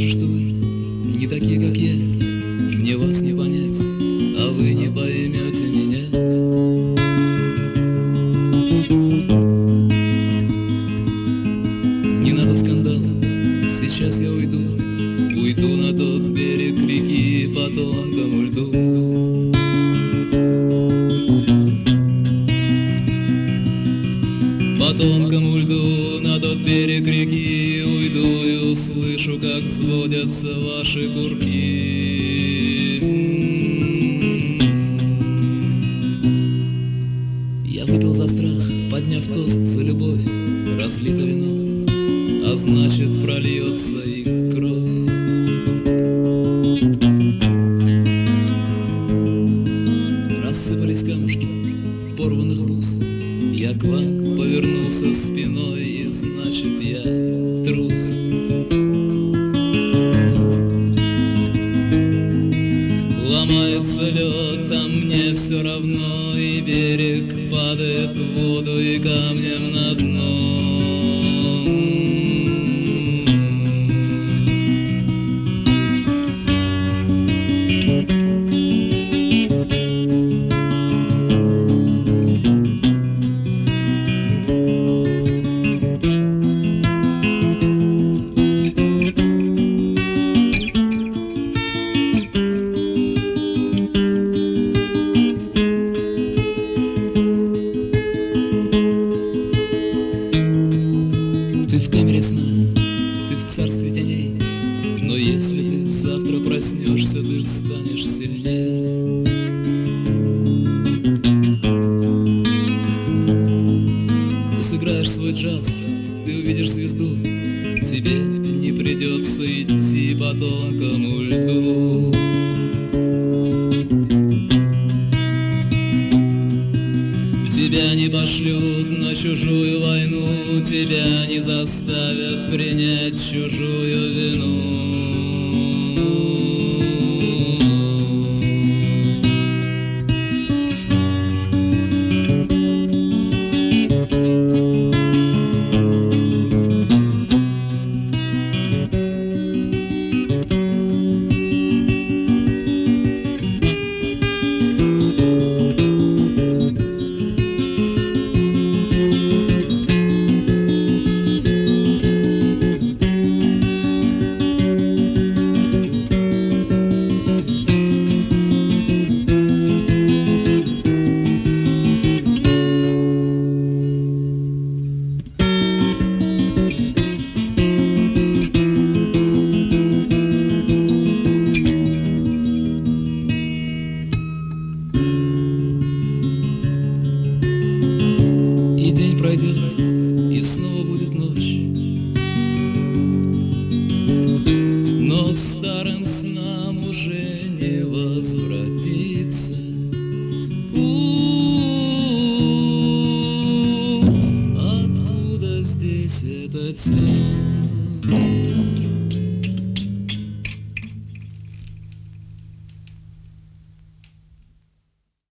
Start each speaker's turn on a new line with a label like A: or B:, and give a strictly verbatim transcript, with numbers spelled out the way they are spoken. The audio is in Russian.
A: вижу, что вы не такие, как я. Мне вас не понять, а вы не поймете меня. Не надо скандала, сейчас я уйду. Уйду на тот берег реки по тонкому льду. По тонкому льду на тот берег реки уйду и услышу, как взводятся ваши курки. Я выпил за страх, подняв тост за любовь. Разлито вино, а значит прольется и кровь. Рассыпались камушки порванных бус. Я к вам повернулся спиной, и значит я трус. Ломается лед, а мне все равно, и берег падает в воду и камнем на дно. Ты в камере сна, ты в царстве теней, но если ты завтра проснешься, ты станешь сильнее. Ты сыграешь свой джаз, ты увидишь звезду, тебе не придется идти по тонкому льду. Тебя не пошлют на чужую войну, тебя не заставят принять чужую вину. День пройдет, и снова будет ночь, но старым снам уже не возвратиться. У-у-у, откуда здесь эта тень?